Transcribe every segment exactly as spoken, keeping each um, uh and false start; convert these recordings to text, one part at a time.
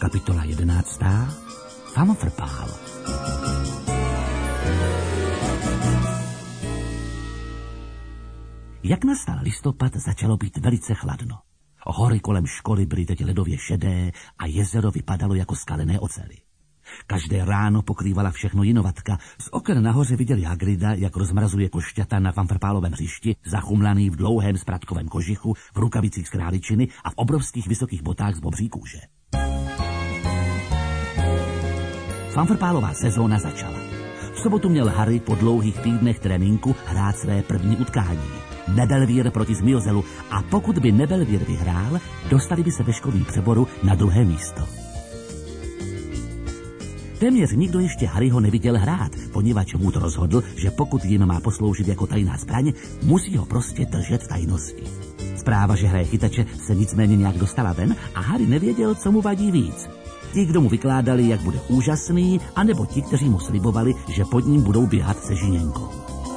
Kapitola jedenáctá. Famfrpál. Jak nastal listopad, začalo být velice chladno. Hory kolem školy byly teď ledově šedé a jezero vypadalo jako skalené ocely. Každé ráno pokrývala všechno jinovatka. Z oken nahoře viděli Hagrida, jak rozmrazuje košťata na Famfrpálovém hřišti, zachumlaný v dlouhém spratkovém kožichu, v rukavicích z králičiny a v obrovských vysokých botách z bobří kůže. Famfrpálová sezóna začala. V sobotu měl Harry po dlouhých týdnech tréninku hrát své první utkání. Nebelvír proti Zmiozelu, a pokud by Nebelvír vyhrál, dostali by se ve školním přeboru na druhé místo. Téměř nikdo ještě Harryho neviděl hrát, poněvadž Wood rozhodl, že pokud jim má posloužit jako tajná zbraň, musí ho prostě držet v tajnosti. Zpráva, že hraje chytače, se nicméně nějak dostala ven a Harry nevěděl, co mu vadí víc. Ti, kdo mu vykládali, jak bude úžasný, anebo ti, kteří mu slibovali, že pod ním budou běhat se žiněnkou.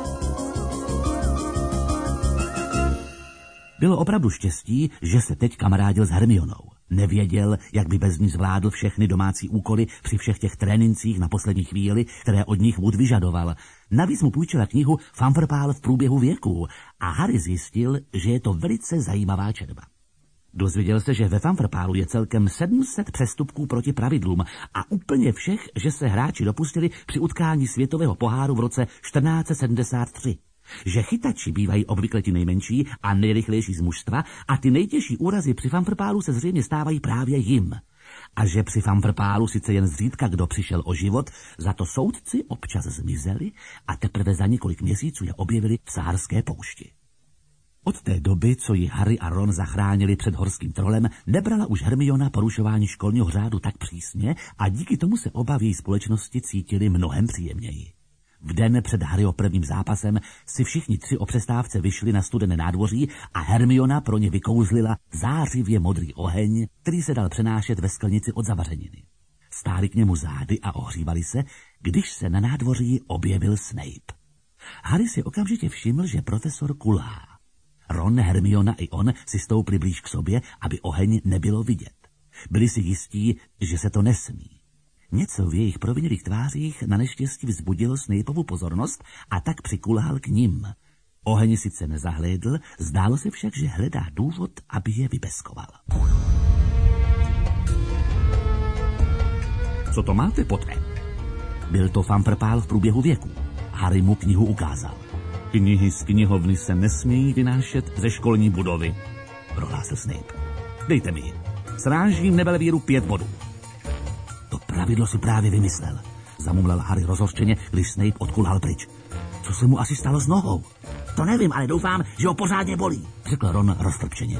Bylo opravdu štěstí, že se teď kamarádil s Hermionou. Nevěděl, jak by bez ní zvládl všechny domácí úkoly při všech těch trénincích na poslední chvíli, které od nich Wood vyžadoval. Navíc mu půjčila knihu Famfrpál v průběhu věků a Harry zjistil, že je to velice zajímavá četba. Dozvěděl se, že ve Famfrpálu je celkem sedm set přestupků proti pravidlům a úplně všech, že se hráči dopustili při utkání světového poháru v roce čtrnáct set sedmdesát tři. Že chytači bývají obvykle ti nejmenší a nejrychlejší z mužstva a ty nejtěžší úrazy při Famfrpálu se zřejmě stávají právě jim. A že při Famfrpálu sice jen zřídka kdo přišel o život, za to soudci občas zmizeli a teprve za několik měsíců je objevili v Saharské poušti. Od té doby, co ji Harry a Ron zachránili před horským trolem, nebrala už Hermiona porušování školního řádu tak přísně a díky tomu se oba v její společnosti cítili mnohem příjemněji. V den před Harryho prvním zápasem si všichni tři o přestávce vyšli na studené nádvoří a Hermiona pro ně vykouzlila zářivě modrý oheň, který se dal přenášet ve sklenici od zavařeniny. Stáli k němu zády a ohřívali se, když se na nádvoří objevil Snape. Harry si okamžitě všiml, že profesor kulhá. Ron, Hermiona i on si stoupli blíž k sobě, aby oheň nebylo vidět. Byli si jistí, že se to nesmí. Něco v jejich provinilých tvářích na neštěstí vzbudilo Snapeovu pozornost a tak přikulhal k nim. Oheň sice nezahlédl, zdálo se však, že hledá důvod, aby je vybeskoval. Co to máte pod E? Byl to Famfrpál v průběhu věku. Harry mu knihu ukázal. Knihy z knihovny se nesmějí vynášet ze školní budovy, prohlásil Snape. Dejte mi ji. Srážím Nebelvíru pět bodů. To pravidlo si právě vymyslel, zamumlal Harry rozhořčeně, když Snape odkulhal pryč. Co se mu asi stalo s nohou? To nevím, ale doufám, že ho pořádně bolí, řekl Ron roztrpčeně.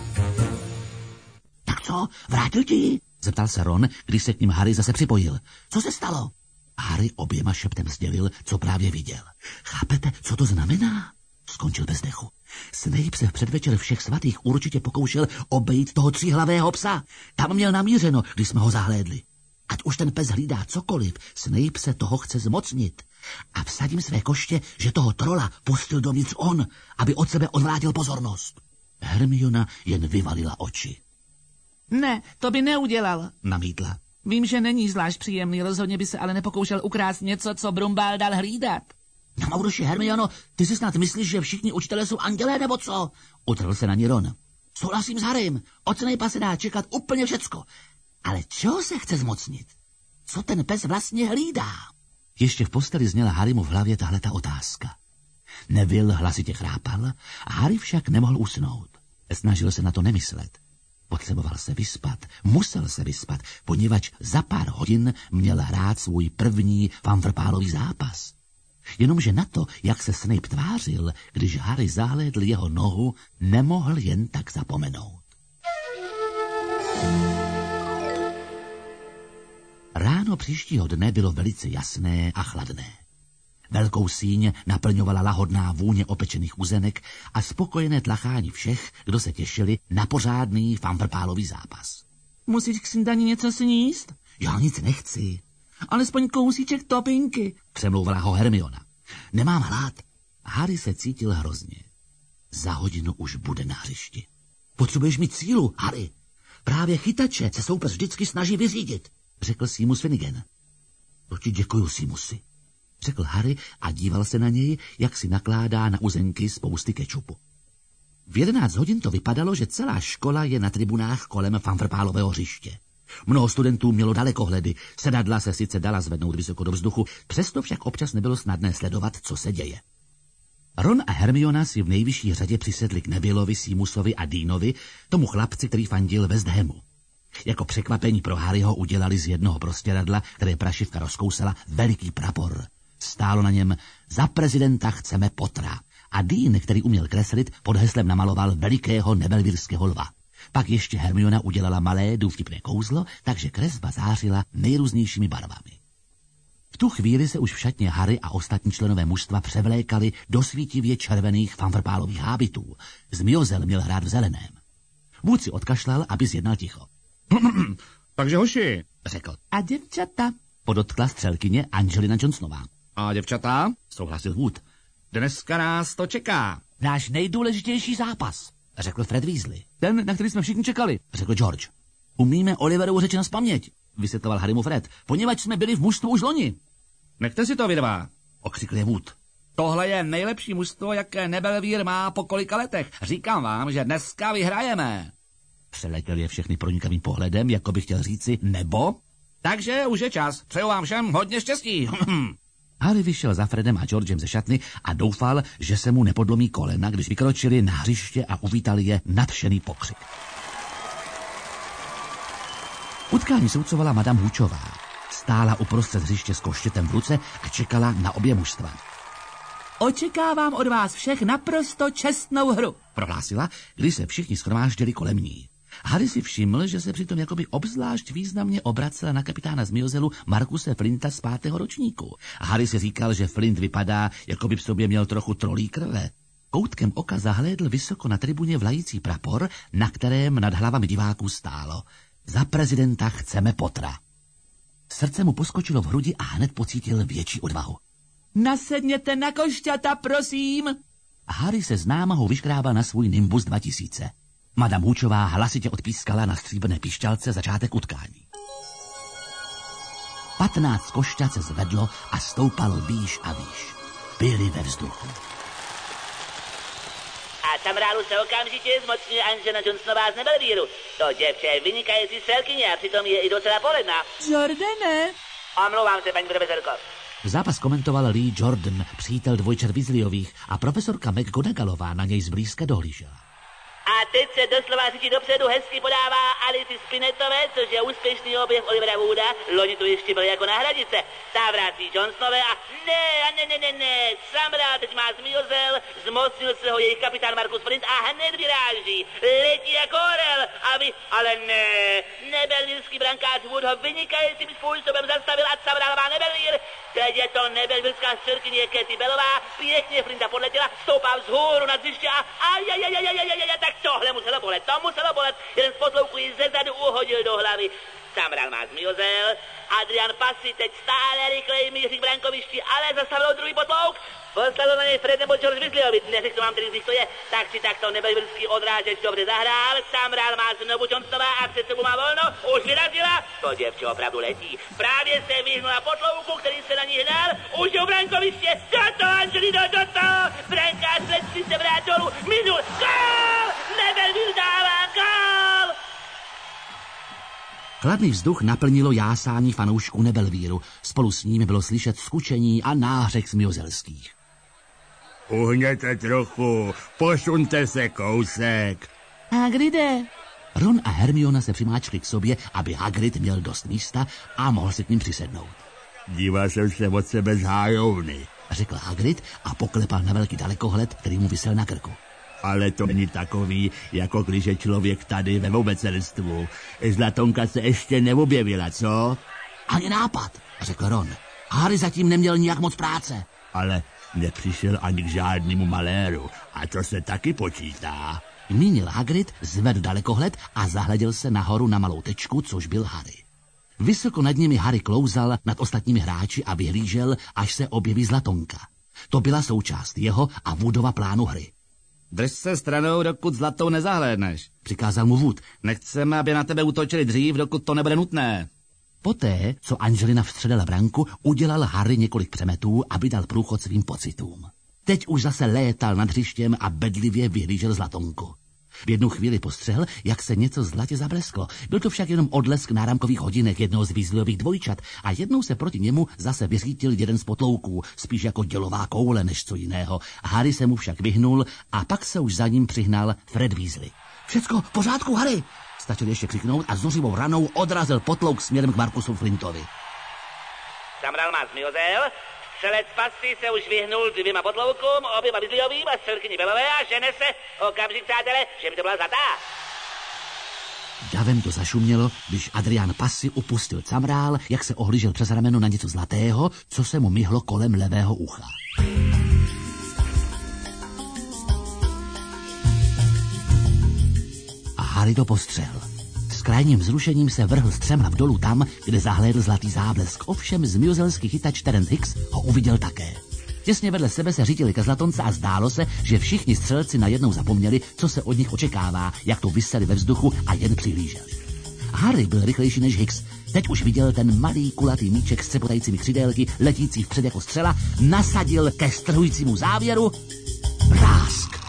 Tak co, vrátil ti ji? Zeptal se Ron, když se k ním Harry zase připojil. Co se stalo? Harry oběma šeptem sdělil, co právě viděl. Chápete, co to znamená? Skončil bez dechu. Snape se v předvečer všech svatých určitě pokoušel obejít toho tříhlavého psa. Tam měl namířeno, když jsme ho zahlédli. Ať už ten pes hlídá cokoliv, Snape se toho chce zmocnit. A vsadím své koště, že toho trola pustil dovnitř on, aby od sebe odvrátil pozornost. Hermiona jen vyvalila oči. Ne, to by neudělal, namítla. Vím, že není zvlášť příjemný, rozhodně by se ale nepokoušel ukrást něco, co Brumbál dal hlídat. No mouroši, Hermiono, ty si snad myslíš, že všichni učitelé jsou andělé, nebo co? Utrhl se na ní Ron. Souhlasím s Harrym, od Snape'a se dá čekat úplně všecko. Ale čeho se chce zmocnit? Co ten pes vlastně hlídá? Ještě v posteli zněla Harrymu v hlavě tahleta otázka. Neville hlasitě chrápal a Harry však nemohl usnout. Snažil se na to nemyslet. Potřeboval se vyspat, musel se vyspat, poněvadž za pár hodin měl hrát svůj první Famfrpálový zápas. Jenomže na to, jak se Snape tvářil, když Harry zahlédl jeho nohu, nemohl jen tak zapomenout. Ráno příštího dne bylo velice jasné a chladné. Velkou síň naplňovala lahodná vůně opečených uzenek a spokojené tlachání všech, kdo se těšili na pořádný Famfrpálový zápas. Musíš k snídani něco sníst? Já nic nechci. Alespoň kousíček topinky, přemlouvala ho Hermiona. Nemám hlad. Harry se cítil hrozně. Za hodinu už bude na hřišti. Potřebuješ mít sílu, Harry. Právě chytače se soupeř vždycky snaží vyřídit, řekl Seamus Finnegan. To ti děkuju, Seamusi, řekl Harry a díval se na něj, jak si nakládá na uzenky spousty kečupu. V jedenáct hodin to vypadalo, že celá škola je na tribunách kolem fanfrpálového hřiště. Mnoho studentů mělo dalekohledy, sedadla se sice dala zvednout vysoko do vzduchu, přesto však občas nebylo snadné sledovat, co se děje. Ron a Hermiona si v nejvyšší řadě přisedli k Nevillovi, Seamusovi a Deanovi, tomu chlapci, který fandil West Hamu. Jako překvapení pro Harryho udělali z jednoho prostěradla, které prašivka rozkousala, veliký prapor. Stálo na něm "Za prezidenta chceme Pottera" a Dean, který uměl kreslit, pod heslem namaloval velikého nebelvírského lva. Pak ještě Hermiona udělala malé důvtipné kouzlo, takže kresba zářila nejrůznějšími barvami. V tu chvíli se už v šatně Harry a ostatní členové mužstva převlékali do svítivě červených fanfrpálových hábitů. Zmiozel měl hrát v zeleném. Vůdci odkašlal, aby zjednal ticho. Takže hoši, řekl. A děvčata, podotkla střelkyně Angelina Johnsonová. A děvčata, souhlasil Wood. Dneska nás to čeká. náš nejdůležitější zápas, řekl Fred Weasley. ten, na který jsme všichni čekali, řekl George. Umíme Oliverovu řeč na spaměť, vysvětloval Harrymu Fred, poněvadž jsme byli v mužstvu už loni. Nechte si to, vy dva, okřikl je Wood. Tohle je nejlepší mužstvo, jaké Nebelvír má po kolika letech. Říkám vám, že dneska vyhrajeme. Přeletěl je všechny pronikavým pohledem, jako by chtěl říci nebo. Takže už je čas. Přeju vám všem hodně štěstí. Harry vyšel za Fredem a Georgem ze šatny a doufal, že se mu nepodlomí kolena, když vykročili na hřiště a uvítali je nadšený pokřik. Utkání soucovala Madame Hoočová. Stála uprostřed hřiště s koštětem v ruce a čekala na obě mužstva. Očekávám od vás všech naprosto čestnou hru, prohlásila, když se všichni shromáždili kolem ní. Harry si všiml, že se přitom jakoby obzvlášť významně obracela na kapitána Zmiozelu Markuse Flinta z pátého ročníku. A Harry si říkal, že Flint vypadá, jako by v sobě měl trochu trolí krve. Koutkem oka zahlédl vysoko na tribuně vlající prapor, na kterém nad hlavami diváků stálo: "Za prezidenta chceme Pottera." Srdce mu poskočilo v hrudi a hned pocítil větší odvahu. Nasedněte na košťata, prosím. Harry se s námahou vyškrábal na svůj Nimbus dva tisíce. Madame Hoočová hlasitě odpískala na stříbrné pišťalce začátek utkání. Patnáct košťat se zvedlo a stoupalo výš a výš. Byli ve vzduchu. A samrálu se okamžitě zmocňuje Angelina Johnsonová z Nebelvíru. To děvče je vynikající střelkyně a přitom je i docela poledná. Jordane. Omlouvám se, paní profesorko. Zápas komentoval Lee Jordan, přítel dvojčat Weasleyových, a profesorka McGonagallová na něj zblízka dohlížela. A teď se doslova řečí dopředu hezky podává Alici Spinetové, což je úspěšný objev Olivera Wooda. Loni tu ještě byl jako náhradice. Ta vrací Johnsonové a ne, a ne, ne, ne, ne. Samrál teď má Zmiozel, zmocnil se ho jejich kapitán Marcus Flint a hned vyráží. Letí jako orel, aby, ale ne. Nebelvírský brankář Wood ho vynikajícím způsobem zastavil a Samrál má Nebelvír. Teď je to nebelvírská střelkyně Katy Bellová, pěkně Flinta podletěla, stoupá vzhůru na hřiště a ajajajajajajajaj, tak tohle muselo bolet, to muselo bolet. Jeden z potlouků ji zezadu uhodil do hlavy. Samral má Zmiozel, Adrian Passy teď stále rychleji míří k brankovišti, ale zastavil druhý potlouk. Poslal na něj Fred nebo George Weasley, neřekl vám, který z nich to je, tak si takto nebelvírský odrážeč dobře zahrál. Samral má znovu Johnsonová a před sebou má volno, už vyrazila. To děvče opravdu letí. Právě se vyhnula potlouku, který se na ní hnal, už je u brankoviště. Do toho, Angelino, do toho! Brankář letci se vrát dolů, minul, gól! Nebelvír dává gól! Chladný vzduch naplnilo jásání fanoušků Nebelvíru. Spolu s ním bylo slyšet skučení a nářek zmiozelských. Uhněte trochu, posunte se kousek. Hagride. Ron a Hermiona se přimáčkli k sobě, aby Hagrid měl dost místa a mohl se k ním přisednout. Díval jsem se od sebe z hájovny, řekl Hagrid a poklepal na velký dalekohled, který mu visel na krku. Ale to není takový, jako když je člověk tady ve obecenstvu. Zlatonka se ještě neobjevila, co? Ani nápad, řekl Ron. Harry zatím neměl nijak moc práce. Ale nepřišel ani k žádnému maléru. A to se taky počítá. Mínil Hagrid, zvedl dalekohled a zahleděl se nahoru na malou tečku, což byl Harry. Vysoko nad nimi Harry klouzal nad ostatními hráči a vyhlížel, až se objeví Zlatonka. To byla součást jeho a Woodova plánu hry. Drž se stranou, dokud zlatou nezahlédneš, přikázal mu Wood. Nechceme, aby na tebe útočili dřív, dokud to nebude nutné. Poté, co Angelina vstředala branku, udělal Harry několik přemetů, aby dal průchod svým pocitům. Teď už zase létal nad hřištěm a bedlivě vyhlížel Zlatonku. V jednu chvíli postřehl, jak se něco zlatě zablesklo. Byl to však jenom odlesk náramkových hodinek jednoho z Weasleyových dvojčat a jednou se proti němu zase vyřítil jeden z potlouků, spíš jako dělová koule než co jiného. Harry se mu však vyhnul a pak se už za ním přihnal Fred Weasley. Všecko v pořádku, Harry! Stačil ještě křiknout a zuřivou ranou odrazil potlouk směrem k Marcusu Flintovi. Samral má zmiozel, střelec pasy se už vyhnul dvěma potloukům, oběma Weasleyovým a střelkyni Bellové a žene se, okamžik, přátelé, že by to byla zlatá. Davem to zašumělo, když Adrian Passy upustil camrál, jak se ohlížel přes rameno na něco zlatého, co se mu myhlo kolem levého ucha. A Harry to postřehl. S krajním vzrušením se vrhl střemhlav dolů tam, kde zahlédl zlatý záblesk. Ovšem zmiozelský chytač Terence Hicks ho uviděl také. Těsně vedle sebe se řítili ke Zlatonce a zdálo se, že všichni střelci najednou zapomněli, co se od nich očekává, jak to viseli ve vzduchu a jen přihlíželi. Harry byl rychlejší než Hicks. Teď už viděl ten malý kulatý míček s třepotajícími křidélky, letící vpřed jako střela, nasadil ke strhujícímu závěru. Prásk!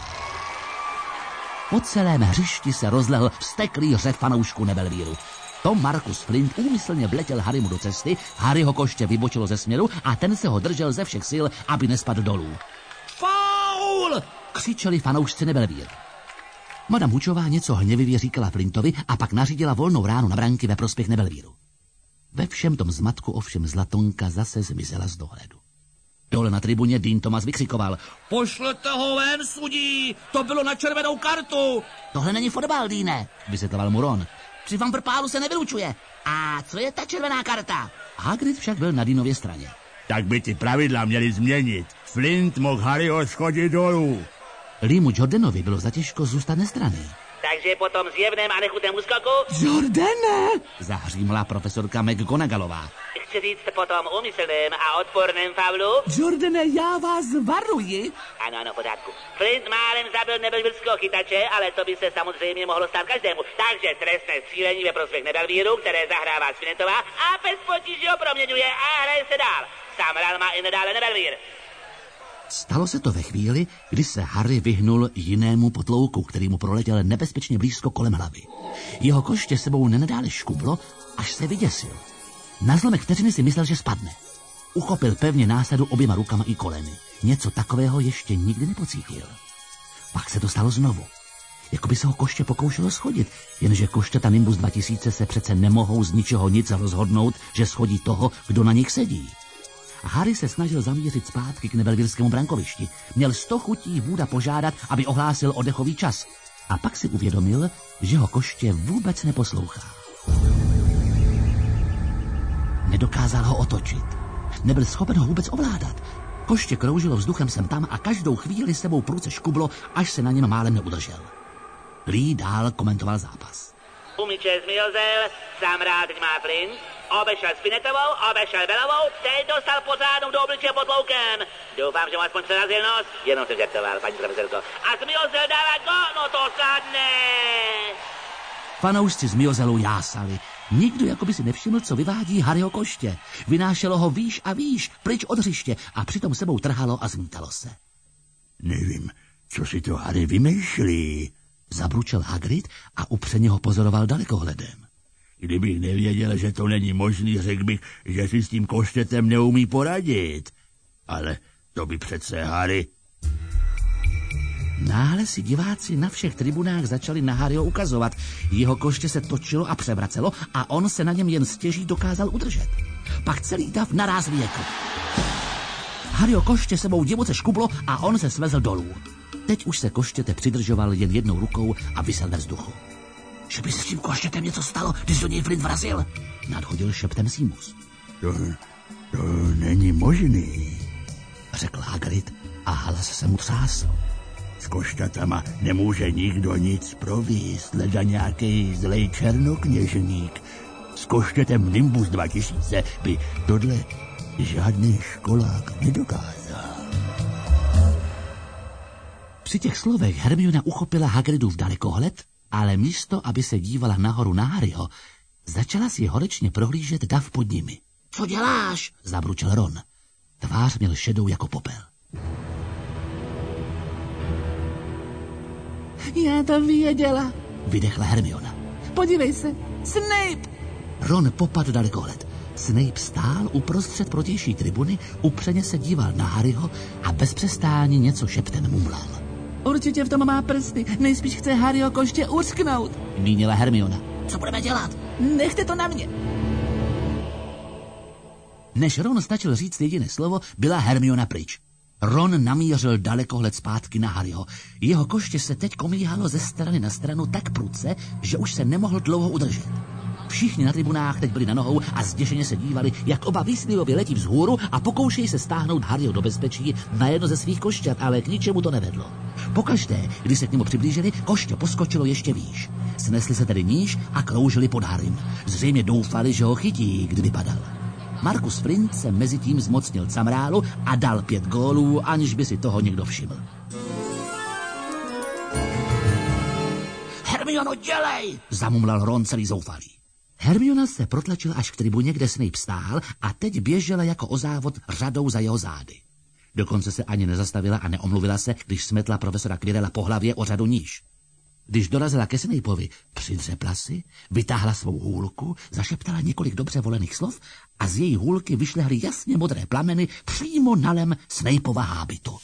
Po celém hřišti se rozlehl vzteklý řev fanoušků Nebelvíru. To Marcus Flint úmyslně vletěl Harrymu do cesty, Harry ho koště vybočilo ze směru a ten se ho držel ze všech sil, aby nespadl dolů. Faul! Křičeli fanoušci Nebelvír. Madame Hučová něco hněvivě říkala Flintovi a pak nařídila volnou ránu na branky ve prospěch Nebelvíru. Ve všem tom zmatku ovšem Zlatonka zase zmizela z dohledu. Dole na tribuně Dean Thomas vykřikoval. Pošlete ho ven, sudí! To bylo na červenou kartu! Tohle není fotbal, Deane, vysvětloval mu Ron. Při vampirpálu se nevylučuje. A co je ta červená karta? Hagrid však byl na Deanově straně. Tak by ty pravidla měli změnit. Flint mohl Harryho schodit dolů. Liamu Jordanovi bylo zatěžko zůstat nestranný. Takže po tom zjevném a nechutném úskoku... Jordane! Zahřímla profesorka McGonagallová. Chci říct po tom úmyslném a odporném faulu... Jordane, já vás varuji. Ano, ano, v pořádku. Flint málem zabil Nebelvírského chytače, ale to by se samozřejmě mohlo stát každému. Takže trestné střílení ve prospěch Nebelvíru, které zahrává Spinnetová a bez potíží ho proměňuje a hraje se dál. Samral má i nadále Nebelvír. Stalo se to ve chvíli, kdy se Harry vyhnul jinému potlouku, který mu proletěl nebezpečně blízko kolem hlavy. Jeho koště sebou nenadále škublo, až se vyděsil. Na zlomek vteřiny si myslel, že spadne. Uchopil pevně násadu oběma rukama i koleny. Něco takového ještě nikdy nepocítil. Pak se to stalo znovu. Jako by se ho koště pokoušelo schodit, jenže košťata Nimbus dva tisíce se přece nemohou z ničeho nic rozhodnout, že schodí toho, kdo na nich sedí. Harry se snažil zamířit zpátky k Nebelvírskému brankovišti. Měl sto chutí Wooda požádat, aby ohlásil oddechový čas. A pak si uvědomil, že ho koště vůbec neposlouchá. Nedokázal ho otočit. Nebyl schopen ho vůbec ovládat. Koště kroužilo vzduchem sem tam a každou chvíli sebou prudce škublo, až se na něm málem neudržel. Lee dál komentoval zápas. Umiče zmiozel, samrát teď má Flint, obešel Spinnetovou, obešel Bellovou, teď dostal pořádnou do obličeje potloukem. Doufám, že mu aspoň přerazil nos, jenom jsem žertoval, paní profesorko. A zmiozel dává go, no to snad ne. Fanoušci zmiozelu jásali. Nikdo jako by si nevšiml, co vyvádí Harryho koště. Vynášelo ho výš a výš, pryč od hřiště a přitom sebou trhalo a zmítalo se. Nevím, co si to Harry vymýšlí, zabručel Hagrid a upřeně ho pozoroval dalekohledem. Kdybych nevěděl, že to není možný, řekl bych, že si s tím koštětem neumí poradit. Ale to by přece Harry... Náhle si diváci na všech tribunách začali na Harryho ukazovat. Jeho koště se točilo a převracelo a on se na něm jen stěží dokázal udržet. Pak celý dav naráz vyjekl. Harryho koště sebou divoce škublo a on se svezl dolů. Teď už se koštěte přidržoval jen jednou rukou a visel ve vzduchu. Že by se s tím koštětem něco stalo, když do něj Flint vrazil, nadhodil šeptem Seamus. To, to není možný, řekl Hagrid a hlas se mu třásl. S košťatama nemůže nikdo nic províst, leda nějaký zlej černokněžník. S koštětem Nimbus dva tisíce by tohle žádný školák nedokázal. Při těch slovech Hermiona uchopila Hagridův dalekohled, ale místo, aby se dívala nahoru na Harryho, začala si horečně prohlížet dav pod nimi. Co děláš? Zabručel Ron. Tvář měl šedou jako popel. Já to věděla. Vydechla Hermiona. Podívej se, Snape! Ron popadl dalekohled. Snape stál uprostřed protější tribuny, upřeně se díval na Harryho a bez přestání něco šeptem mumlal. Určitě v tom má prsty. Nejspíš chce Harryho koště ursknout. Mínila Hermiona. Co budeme dělat? Nechte to na mě. Než Ron stačil říct jediné slovo, byla Hermiona pryč. Ron namířil dalekohled zpátky na Harryho. Jeho koště se teď komíhalo ze strany na stranu tak prudce, že už se nemohl dlouho udržet. Všichni na tribunách teď byli na nohou a zděšeně se dívali, jak oba výslivově letí vzhůru a pokoušejí se stáhnout Harryho do bezpečí na jedno ze svých košťat, ale k ničemu to nevedlo. Pokaždé, když se k němu přiblížili, koště poskočilo ještě výš. Snesli se tedy níž a kroužili pod Harrym. Zřejmě doufali, že ho chytí, kdyby padal. Marcus Flint se mezi tím zmocnil camrálu a dal pět gólů, aniž by si toho někdo všiml. Hermiono, dělej! Zamumlal Ron celý zoufalý. Hermiona se protlačila až k tribuně, kde Snape stál a teď běžela jako o závod řadou za jeho zády. Dokonce se ani nezastavila a neomluvila se, když smetla profesora Quirrella po hlavě o řadu níž. Když dorazila ke Snapeovi, přidřepla si, vytáhla svou hůlku, zašeptala několik dobře volených slov a z její hůlky vyšlehly jasně modré plameny přímo na lem Snapeova hábitu.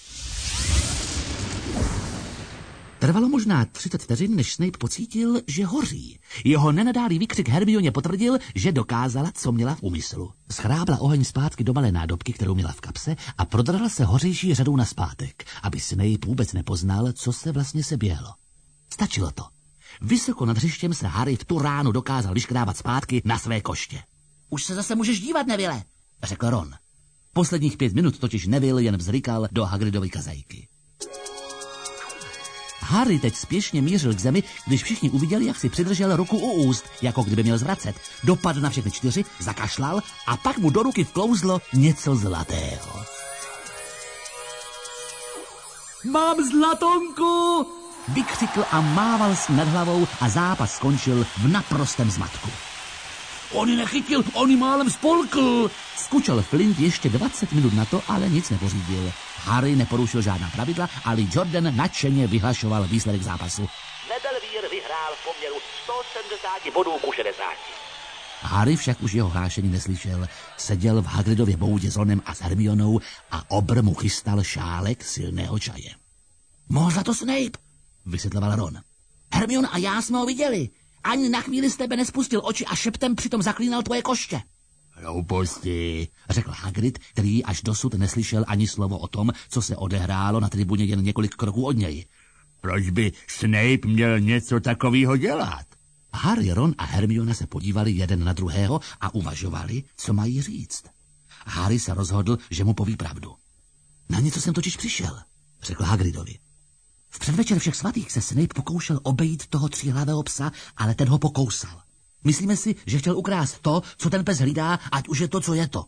Trvalo možná třicet vteřin, než Snape pocítil, že hoří. Jeho nenadálý výkřik Hermioně potvrdil, že dokázala, co měla v úmyslu. Schrábla oheň zpátky do malé nádobky, kterou měla v kapse, a prodrala se hořejší řadou nazpátek, aby Snape vůbec nepoznal, co se vlastně se běhlo. Stačilo to. Vysoko nad hřištěm se Harry v tu ránu dokázal vyškrábat zpátky na své koště. Už se zase můžeš dívat, Neville, řekl Ron. Posledních pět minut totiž Neville jen vzrykal do Hagridovy kazajky. Harry teď spěšně mířil k zemi, když všichni uviděli, jak si přidržel ruku u úst, jako kdyby měl zvracet. Dopadl na všechny čtyři, zakašlal a pak mu do ruky vklouzlo něco zlatého. Mám zlatonku! Vykřikl a mával si nad hlavou a zápas skončil v naprostém zmatku. On ji nechytil, on ji málem spolkl. Skučel Flint ještě dvacet minut na to, ale nic nepořídil. Harry neporušil žádná pravidla a Lee Jordan nadšeně vyhlašoval výsledek zápasu. Nebelvír vyhrál v poměru sto sedmdesát bodů ku šedesáti. Harry však už jeho hlášení neslyšel. Seděl v Hagridově boudě s Ronem a s Hermionou a obr mu chystal šálek silného čaje. Mohl za to Snape, vysvětloval Ron. Hermiona a já jsme ho viděli. Ani na chvíli z tebe nespustil oči a šeptem přitom zaklínal tvoje koště. Hlouposti, řekl Hagrid, který až dosud neslyšel ani slovo o tom, co se odehrálo na tribuně jen několik kroků od něj. Proč by Snape měl něco takového dělat? Harry, Ron a Hermiona se podívali jeden na druhého a uvažovali, co mají říct. Harry se rozhodl, že mu poví pravdu. Na něco jsem totiž přišel, řekl Hagridovi. V předvečer všech svatých se Snape pokoušel obejít toho tříhlavého psa, ale ten ho pokousal. Myslíme si, že chtěl ukrást to, co ten pes hlídá, ať už je to, co je to.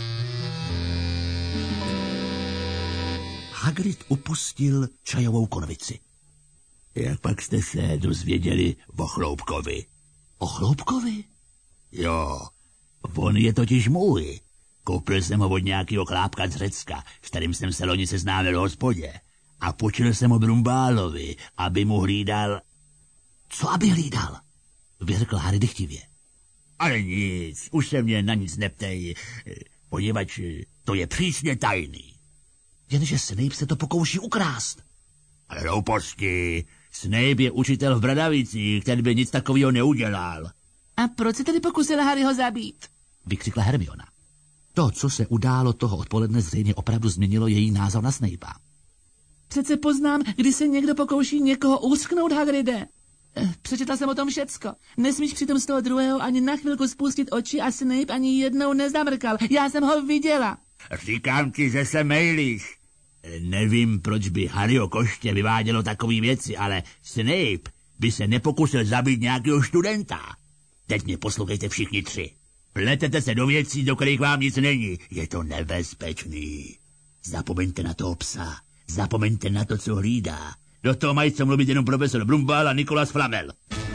Hagrid upustil čajovou konvici. Jak pak jste se dozvěděli o Chloupkovi? O Chloupkovi? Jo, on je totiž můj. Koupil jsem ho od nějakého chlápka z Řecka, s kterým jsem se loni seznámil v hospodě. A počil jsem ho Brumbálovi, aby mu hlídal... Co aby hlídal? Vyřkl Harry dychtivě. Ale nic, už se mě na nic neptej, poněvadž to je přísně tajný. Jenže Snape se to pokouší ukrást. Ale hlouposti, Snape je učitel v Bradavicích, který by nic takového neudělal. A proč se tedy pokusil Harryho zabít? Vykřikla Hermiona. To, co se událo toho odpoledne, zřejmě opravdu změnilo její názor na Snapea. Přece poznám, kdy se někdo pokouší někoho usknout, Hagride. Přečetla jsem o tom všecko. Nesmíš přitom z toho druhého ani na chvilku spustit oči a Snape ani jednou nezamrkal. Já jsem ho viděla. Říkám ti, že se mejlíš. Nevím, proč by Harryho koště vyvádělo takové věci, ale Snape by se nepokusil zabít nějakého studenta. Teď mě poslouchejte všichni tři. Pletete se do věcí, do kterých vám nic není. Je to nebezpečný. Zapomeňte na toho psa. Zapomeňte na to, co hlídá. Do toho mají co mluvit jenom profesor Brumbál a Nikolas Flamel.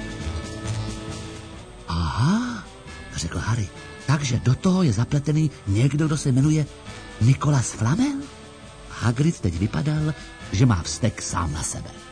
Aha, řekl Harry. Takže do toho je zapletený někdo, kdo se jmenuje Nikolas Flamel? Hagrid teď vypadal, že má vztek sám na sebe.